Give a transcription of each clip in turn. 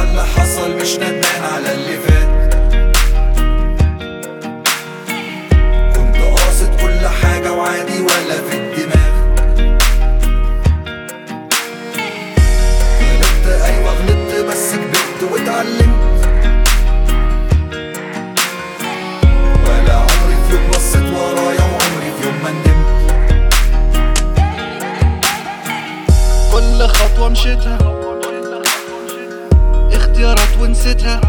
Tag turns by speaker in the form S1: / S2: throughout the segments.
S1: على اللي حصل، مش ندمان على اللي فات. كنت قاصد كل حاجة وعادي ولا في الدماغ. غلطت أيوة غلطت، بس كبرت واتعلمت. ولا عمري في يوم بصيت ورايا، وعمري في يوم ما ندمت. كل خطوة مشيتها اختيارات ونسيتها،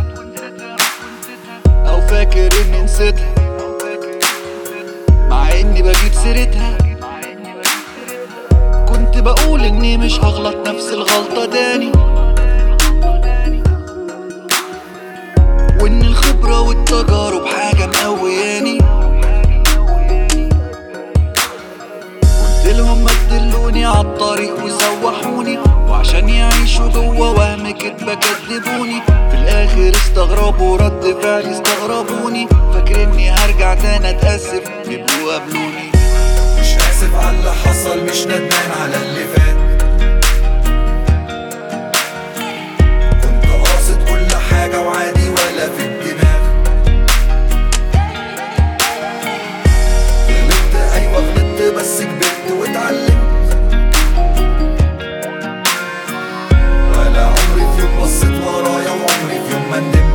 S1: او فاكر اني نسيتها مع اني بجيب سيرتها. كنت بقول اني مش هغلط نفس الغلطة تاني، وان الخبرة والتجارب حاجة مقوياني. قلتلهم ما تدلوني عالطريق وسوحوني، وعشان يعيشوا جوا وهم كدبة كدبوني. في الاخر استغربوا رد فعلي، استغربوني. فاكر اني هرجع تاني اتأسف، يبقوا قابلوني. مش آسف على اللي حصل، مش ندمان على اللي فات. كنت قاصد كل حاجة وعادي ولا في الدماغ. غلطت أيوة غلطت، بس كبرت واتعلمت. ولا عمري في يوم بصيت ورايا، وعمري في يوم ما ندمت.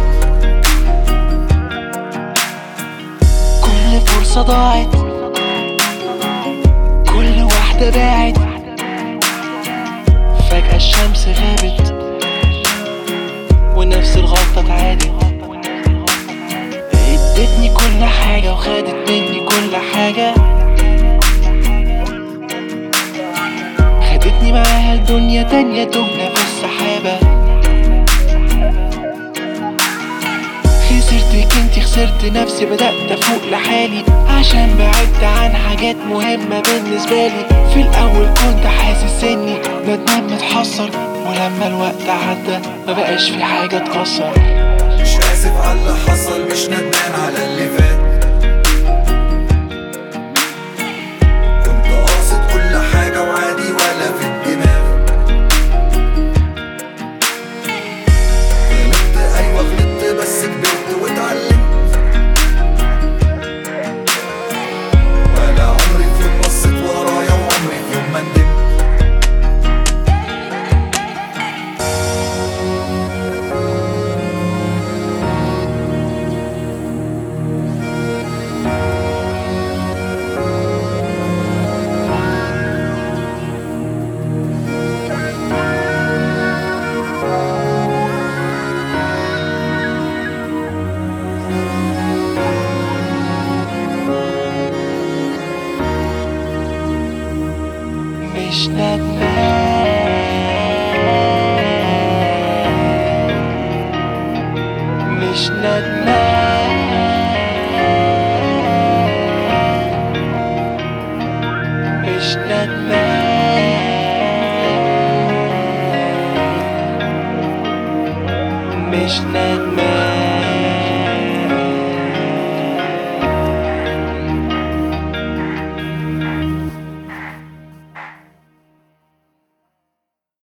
S2: كل فرصة ضاعت، كل واحدة باعت. فجأة الشمس غابت ونفس الغلطة اتعادت. ادتني كل حاجة وخدت مني كل حاجة، خدتني معاها لدنيا تانية، تهنا في السحابة. خسرتك انتي، خسرت نفسي، بدأت افوق لحالي عشان بعدت عن حاجات مهمة بالنسبة لي. في الاول كنت حاسس اني ندمان متحسر، ولما الوقت عدى مبقاش في حاجة تكسر.
S1: مش آسف على اللي حصل، مش ندمان على اللي فات. كنت قاصد كل حاجة وعادي ولا في الدماغ. غلطت أيوة غلطت، بس كبرت واتعلمت. ولا عمري في يوم بصيت ورايا، وعمري في يوم ما ندمت.
S2: مش ندمان، مش ندمان، مش ندمان، مش ندمان.